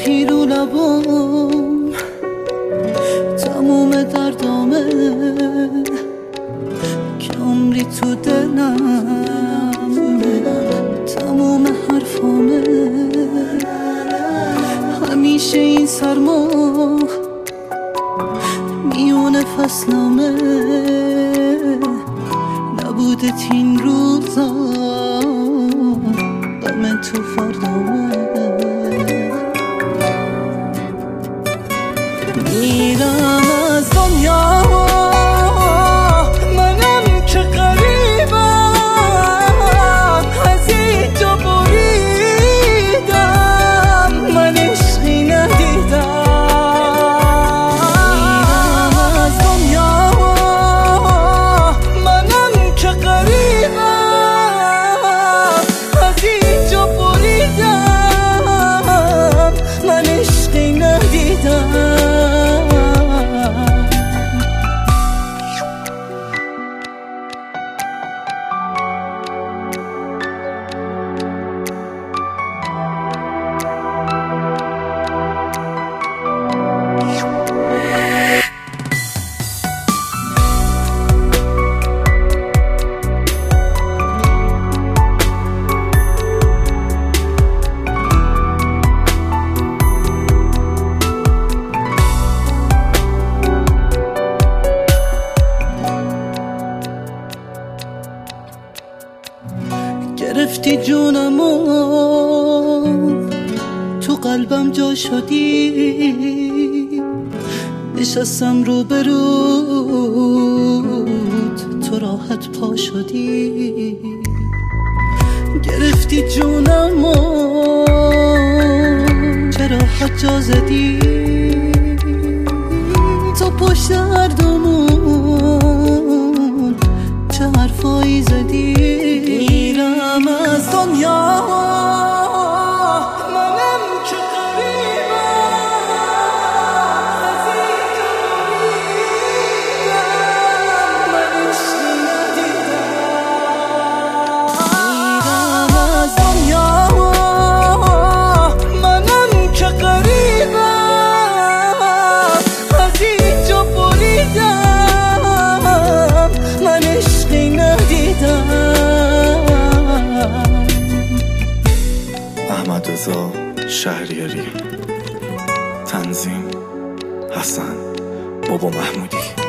ماهی رو لبام، تموم دردامه که عمری تو دلم، تموم حرفامه. همیشه این سرما میونه فصلامه، نبودت این روزا غم تو فردامه. میرم از دنیا منم که غریبم، از اینجا بریدم من عشقی ندیدم. میرم از دنیا منم که غریبم، از اینجا بریدم من عشقی ندیدم. گرفتی جونمو تو قلبم جا شدی، نشستم رو به رود تو راحت پا شدی. گرفتی جونمو چرا حد جا زدی، تو پشت هردومون چه حرفایی زدی. میرم از دنیا منم که غریبم، از اینجا بریدم من عشقی ندیدم. میرم از دنیا منم که غریبم، از اینجا بریدم من عشقی ندیدم. احمدرضا شهریاری، تنظیم حسن بابا محمودی.